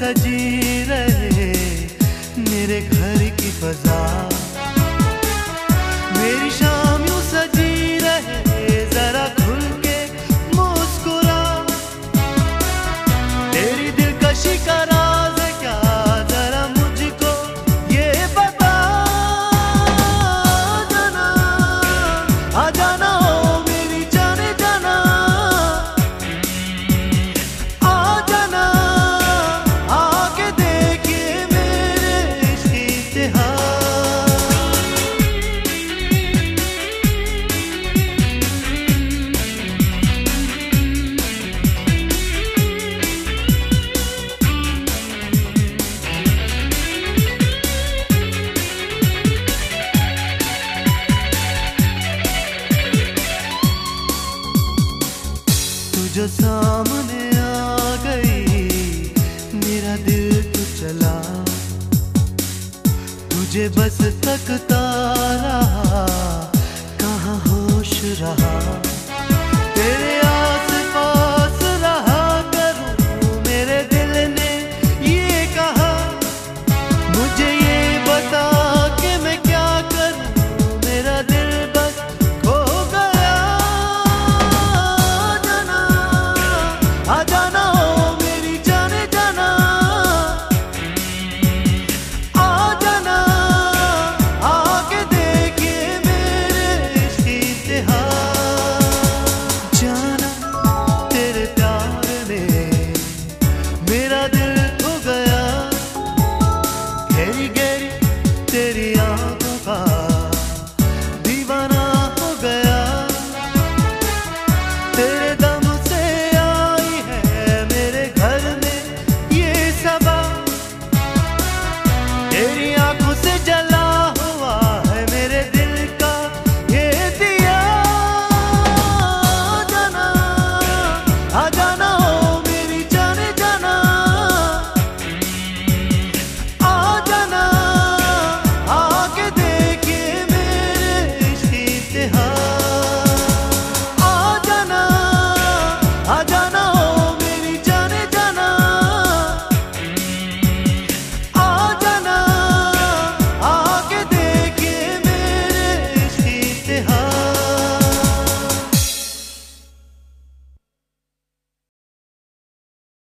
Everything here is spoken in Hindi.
सजी रहे मेरे घर की फजा, मेरी शाम यूं सजी रहे जरा खुल के मुस्कुरा। तेरी दिलकशी का राज क्या जरा मुझको ये बता। जाना आ जाना हो मेरी जाने जाना, आ जाना आके देखिए मेरे इश्क की इतिहास। जो सामने आ गई मेरा दिल तो चला, तुझे बस तकता रहा कहाँ होश रहा।